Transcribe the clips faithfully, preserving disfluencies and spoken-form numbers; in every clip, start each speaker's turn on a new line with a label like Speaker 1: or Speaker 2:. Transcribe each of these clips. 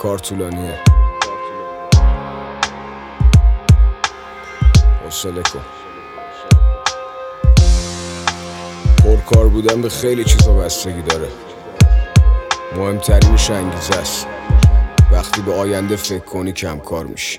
Speaker 1: کار طولانیه، حوصله کن. پرکار بودن به خیلی چیزا بستگی داره، مهمترینش انگیزه است. وقتی به آینده فکر کنی کم کار میشی.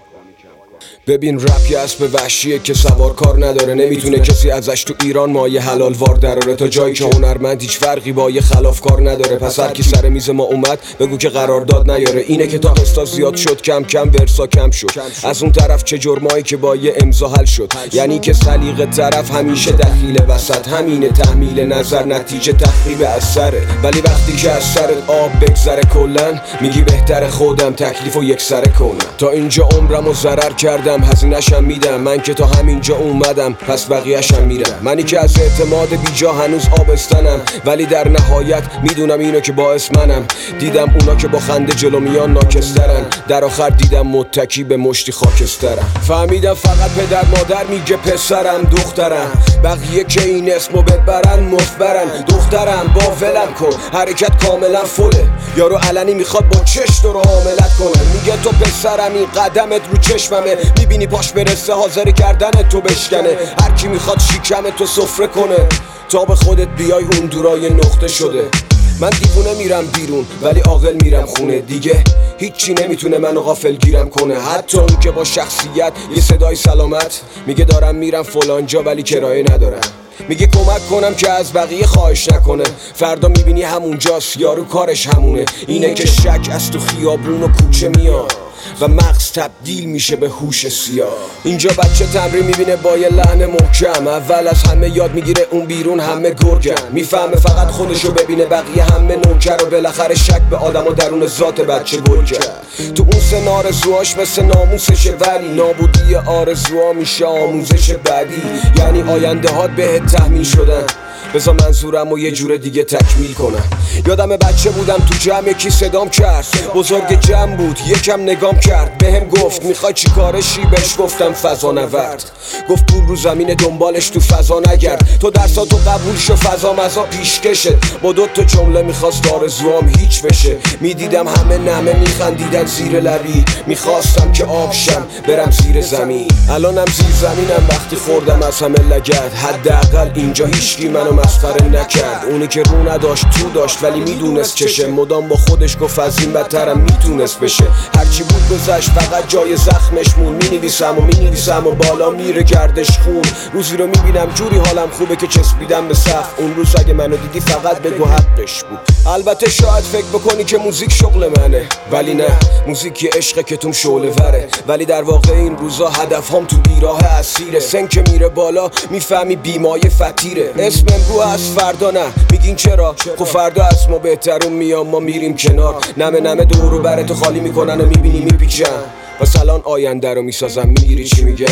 Speaker 1: ببین رپ یه اسب وحشیه که سوار کار نداره، نمیتونه کسی ازش تو ایران مایه حلال وار دراره. تا جایی که هنرمند هیچ فرقی با یه خلاف کار نداره. پس هر کی سر میز ما اومد بگو که قرارداد نیاره. اینه که تا قسطا زیاد شد کم کم ورسا کم شد. از اون طرف چه جرمایی که با یه امضا حل شد. یعنی که سلیقه طرف همیشه دخیل وسط، همینه تحمیل نظر نتیجه تخریب اثره. ولی وقتی که از سرت آب بگذره کلن میگی بهتر خودم تکلیفو یک سره کنم. تا اینجا عمرمو ضرر کردم، هزینه‌شم میدم. من که تا همینجا اومدم پس بقیه‌شم میرم. منی که از اعتماد بیجا هنوز آبستنم، ولی در نهایت میدونم اینو که باعث منم. دیدم اونا که با خنده جلو میان ناکسترن، در آخر دیدم متکی به مشتی خاکسترم. فهمیدم فقط پدر مادر میگه پسرم دخترم، بقیه که این اسمو ببرن مفبرن. دخترم با ولم کن، حرکت کاملا فله. یارو علنی میخواد با چش تو رو حاملت کنه. میگه تو پسرم، این قدمت رو چشممه. میبینی پاش برسه حاضر گردن تو بشکنه. هر کی میخواد شیکم تو سفره کنه تا به خودت بیای اون دورای نقطه شده. من دیوونه میرم بیرون ولی عاقل میرم خونه. دیگه هیچی نمیتونه منو غافل گیرم کنه. حتی اون که با شخصیت یه صدای سلامت میگه دارم میرم فلان جا ولی کرایه ندارم. میگه کمک کنم که از بقیه خواهش نکنه. فردا میبینی همونجاست، یارو کارش همونه. اینه که شک از تو خیابون و کوچه میاد و مغز تبدیل میشه به هوش سیاه. اینجا بچه تمرین میبینه با یه لحن محکم. اول از همه یاد میگیره اون بیرون همه گرگن. میفهمه فقط خودشو ببینه بقیه همه نوکر. و بالاخره شک به آدم و درون ذات بچه گل کرد. تو اون سن آرزوهاش مثل ناموسشه، ولی نابودی آرزوها میشه آموزش بعدی. یعنی آینده هات بهت تحمیل شدن، بذار منظورم و یه جور دیگه تکمیل کنم. یادم بچه بودم تو جمع یکی صدام کرد، بزرگ جمع بود یکم نگام کرد. بهم گفت میخوای چی کارشی؟ بهش گفتم فضا نورد. گفت پول رو زمین دنبالش تو فضا نگرد. تو درساتو قبول شو فضا مزا پیشکشت. با دو تا جمله میخواست آرزوام هیچ بشه. میدیدم همه نمه میخندیدن زیر لبی. میخواستم که آبشم برم زیر زمین. الانم زیر زمینم وقتی خوردم از همه لگد. حداقل اینجا هیچکی منو مسخره نکرد. اونی که رو نداشت تو داشت ولی میدونست چشه. مدام با خودش گفت از این بدترم میتونست بشه. هرچی بود گذشت فقط جای زخمش مون. مینویسم و مینویسم و بالا میره گردش خون. روزی رو میبینم جوری حالم خوبه که چسبیدم به سقف. اون روز اگه منو دیدی فقط بگو حقش بود. البته شاید فکر بکنی که موزیک شغل منه، ولی نه، موزیک یه عشقه که توم شعله وره. ولی در واقع این روزا هدف هم تو بیراه اسیره. سن که میره بالا میفهمی بیمایه فتیره. اسم امرو از فردا نه، میگین چرا؟ خب فردا از ما بهترون میام، ما میریم کنار. نمه نمه دورو براتو خالی میکنن و میبینی میپیچن. پس الان آینده رو میسازم، میگیری چی میگم؟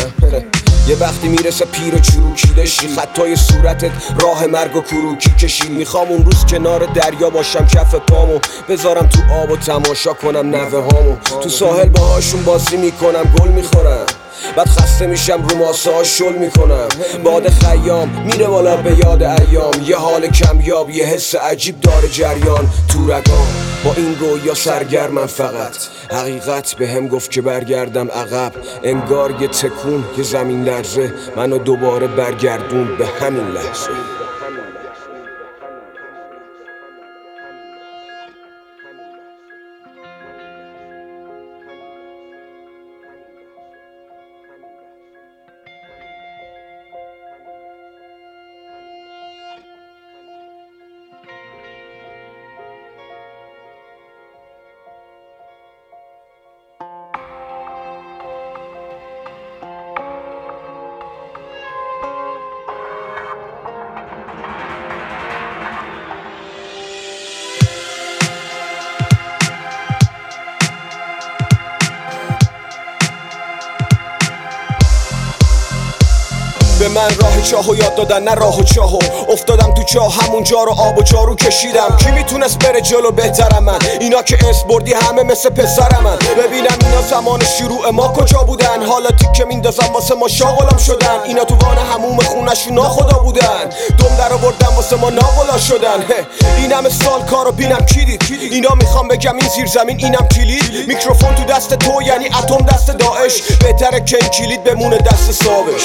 Speaker 1: یه وقتی میرسه پیر و چروکی شی، خطای صورتت راه مرگ و کروکی کشی. میخوام اون روز کنار دریا باشم، کف پامو بذارم تو آب و تماشا کنم نوه هامو. تو ساحل باهاشون بازی میکنم، گل میخورم، بعد خسته میشم رو ماسه ها شل میکنم. باد خیام میره بالا به یاد ایام. یه حال کمیاب، یه حس عجیب داره جریان تو رگام. با این رویا سرگرمم فقط. حقیقت به هم گفت که برگردم عقب. انگار یه تکون، یه زمین لرزه منو دوباره برگردون به همین لحظه. به من راه چاهو یاد دادن نه راه و چاهو. افتادم تو چاه همونجا رو آب و جارو کشیدم. کی میتونست بره جلو بهترم من؟ اینا که اس بردی همه مثل پسرم من. ببینم اینا زمان شروع ما کجا بودن؟ حالا تیکه میندازم واسه ما شاغلام شدن. اینا تو وان هموم خونشون ناخدا بودن. دم در آوردن واسه ما ناغلا شدن. این همه سال کارو بینم کی دید؟ اینا میخوام بگم این زیر زمین اینم کلید. میکروفون تو دست تو یعنی اتم دست داعش. بهتره که این کلید بمونه دست صابش.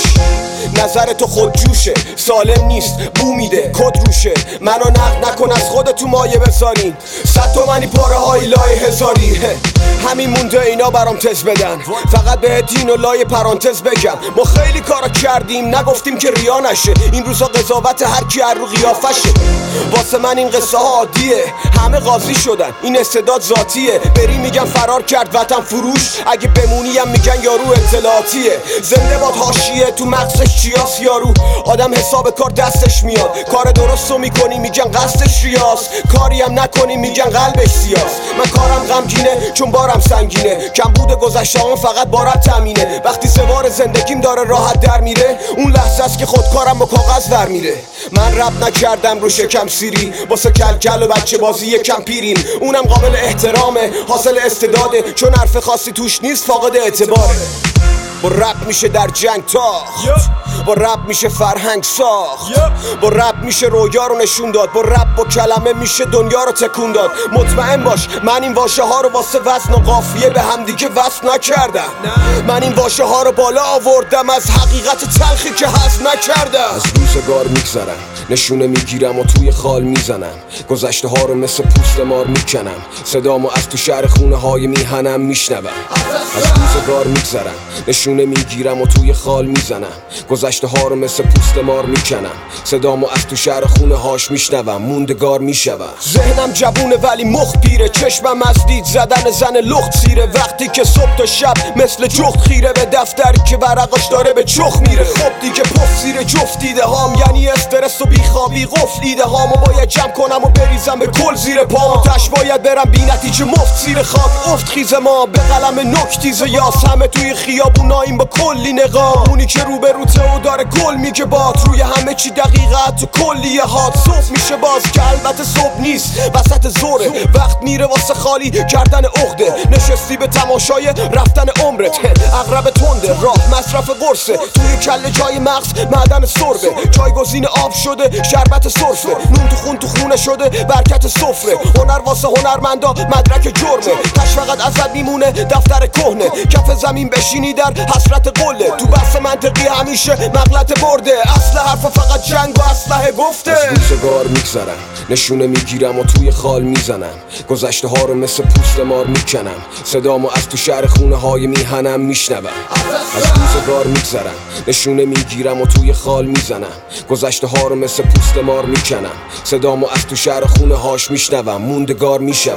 Speaker 1: نظر تو خود جوشه سالم نیست بو میده کد روشه. منو نقد نکن از خودت تو مایه بذارین. صد تومنی پاره های لای هزاری. همین مونده اینا برام تز بدن. فقط به دین و لای پرانتز بگم ما خیلی کارا کردیم نگفتیم که ریا نشه. این روزا قضاوت هر کی هر رو قیافشه. واسه من این قصه ها عادیه. همه قاضی شدن این استعداد ذاتیه. بری میگن فرار کرد وطن فروش. اگه بمونیم میگن یارو اطلاعاتیه. زنده باد حاشیه تو مغزش چیاس یارو. آدم حساب کار دستش میاد. کار درستو میکنی میگن قصدش ریاس. کاری هم نکنی میگن قلبش سیاس. من کارم غمگینه چون بارم سنگینه. کم بوده گذشته‌ام فقط بارم تامینه. وقتی سوار زندگیم داره راحت در میره اون لحظه است که خودکارم با کاغذ در میره. من رپ نکردم رو شکم سیری واسه کل کل و بچه بازی یکم پیریم. اونم قابل احترامه حاصل استعداده. چون حرف خاصی توش نیست فاقد اعتباره. با رپ میشه در جنگ تاخت. با رپ میشه فرهنگ ساخت. با رپ میشه رویا رو نشون داد. با رپ با کلمه میشه دنیا رو تکون داد. مطمئن باش من این واژه ها رو واسه وزن و قافیه به هم دیگه وصل نکردم. من این واژه ها رو بالا آوردم از حقیقت تلخی که هضم نکردم. از روزگار میگذرم نشونه میگیرم و توی خال میزنم. گذشته ها رو مثل پوست مار میکنم. صدامو از تو شهر خونه های میهنم میشنوم. از روزگار میگذرم نشونه میگیرم و توی خال میزنم. گذشته ها رو مثل پوست مار میکنم. صدامو از تو شهر خونه هاش میشنوم. موندگار میشوم. ذهنم جوونه ولی مخ پیره. چشمم از دید زدن زن لخت سیره. وقتی که صبح تا شب مثل جخت خیره به دفتر که ورقاش داره به چخ میره. خب دیگه پف زیر جفت دیده هام یعنی استرس و بیخوابی قفل دیده هامو باید جمع کنم و بریزم به کل زیر پام. تش باید برم بی نتیجه مفت زیر خاک افت خیز ما به قلم نکتیز یاس. همه توی خیابوناییم با کلی نقاب. اونی که رو به روته و داره گل میگه باد. روی همه چی دقیقه تو کلیه هات. صبح میشه باز که البته صبح نیست وسط زوره. وقت میره واسه خالی کردن عقده. نشستی به تماشای رفتن عمرت. اغرب تنده راه مصرف قرصه. توی کله جای مغز معدن سربه. جایگزین آب شده شربت سرفه. نون تو خون تو خونه شده برکت سفره. هنر واسه هنرمندا مدرک جرمه. تش فقط ازت میمونه دفتر کهنه. کف زمین بشینی در حسرت قله. تو بحث منطقی همیشه مغلط برده. اصل حرف فقط جنگ و اسلحه گفته. از روزگار میگذرم نشونه میگیرم و توی خال میزنم. گذشته ها رو مثل پوست مار میکنم. صدامو از تو شهر خونه های میهنم میشنوم. از روزگار میگذرم نشونه میگیرم و توی خال میزنم. گذشته ها رو مثل پوست مار میکنم. صدامو از تو شهر خونه هاش میشنوم. موندگار میشوم.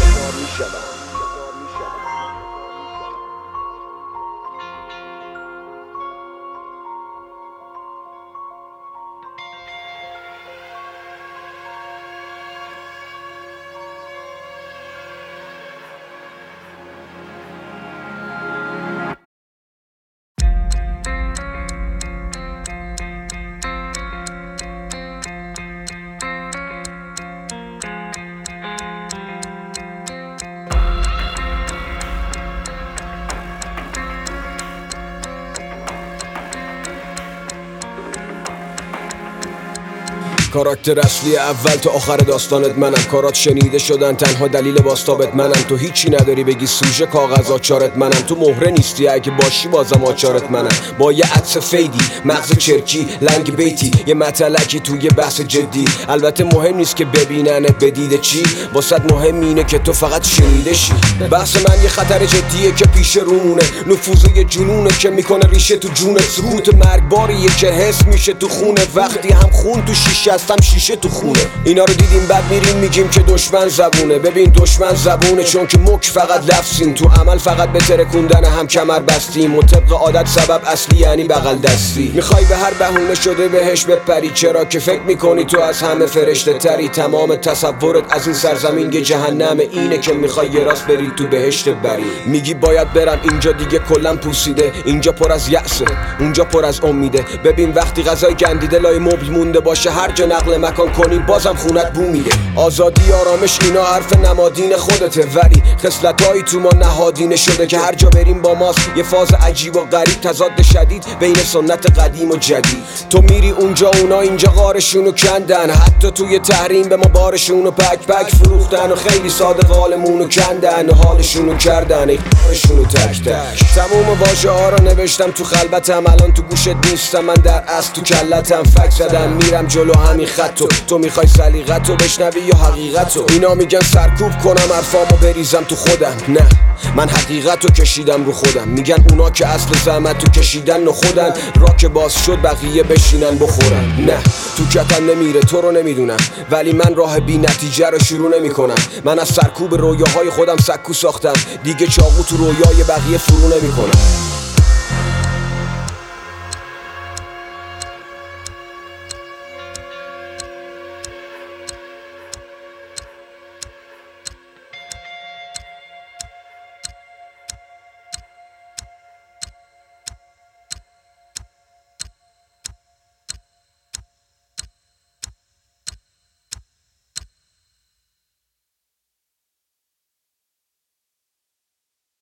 Speaker 1: کاراکتر اصلی اول تا آخر داستانت منم. کارات شنیده شدن تنها دلیل باستابت منم. تو هیچی نداری بگی سوژه کاغذ آچارت منم. تو مهره نیستی اگه باشی بازم آچارت منم. با یه عطس فیدی مغز چرکی لنگ بیتی یه مطلقی توی بحث جدی. البته مهم نیست که ببیننت بدیده چی. واسط مهم اینه که تو فقط شنیده شی. بحث من یه خطر جدیه که پیش رونه. نفوذ یه جنونه که میکنه ریشه تو جونت. سکوت مرگباریه که حس میشه تو خونه. وقتی هم خون تو شیشه شکستم شیشه تو خونه. اینا رو دیدیم بعد میریم میگیم که دشمن زبونه. ببین دشمن زبونه چون که مک فقط لفظیم، تو عمل فقط به ترکوندن هم کمر بستیم و طبق عادت سبب اصلی یعنی بغل دستی. میخوای به هر بهونه شده بهش بپری، چرا که فکر میکنی تو از همه فرشته تری. تمام تصورت از این سرزمین یه جهنمه، اینه که میخوای یه راست بری تو بهشت بری. میگی باید برم اینجا دیگه کلن پوسیده، اینجا پر از یأسه اونجا پر از امیده. ببین وقتی غذای گندیده لای مبل مونده باشه، هر جا نقل مکان کنی بازم خونت بو میده. آزادی آرامش اینا حرف نمادین خودته، ولی خصلتایی تو ما نهادینه شده که هر جا بریم با ماست. یه فاز عجیب و غریب، تضاد شدید بین سنت قدیم و جدید. تو میری اونجا اونا اینجا غارشونو کندن، حتی توی تحریم به ما بارشونو پک پک فروختن و خیلی ساده قالمونو کندن و حالشونو کردن ای قارشونو تک تک. تموم واژه ها رو نوشتم تو خلبتم، الان تو گوشت نیستم، من در اصل تو کلتم. فک زدم میرم جلو همین خطو، تو میخوای سلیقتو بشنوی یا حقیقتو؟ اینا میگن سرکوب کنم حرفامو بریزم تو خودم، نه من حقیقتو کشیدم رو خودم. میگن اونا که اصل زحمتو کشیدن و خودن، را که باز شد بقیه بشینن بخورن. نه تو کتم نمیره تو رو نمیدونم، ولی من راه بی نتیجه رو شروع نمی کنم. من از سرکوب رویاهای خودم سکو ساختم، دیگه چاقو تو رویای بقیه فرو نمی کنم.